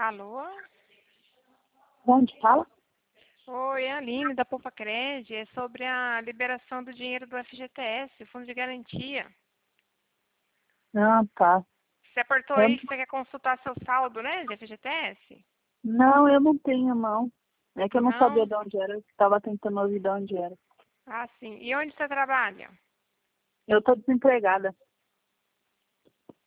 Alô? Onde fala? Oi, é a Aline da Poupa Cred. É sobre a liberação do dinheiro do FGTS, Fundo de Garantia. Ah, tá. Você apertou Eu- aí que você quer consultar seu saldo, né, de FGTS? Não, eu não tenho, não. É que eu não sabia Não? de onde era. Eu estava tentando ouvir de onde era. Ah, sim. E onde você trabalha? Eu tô desempregada.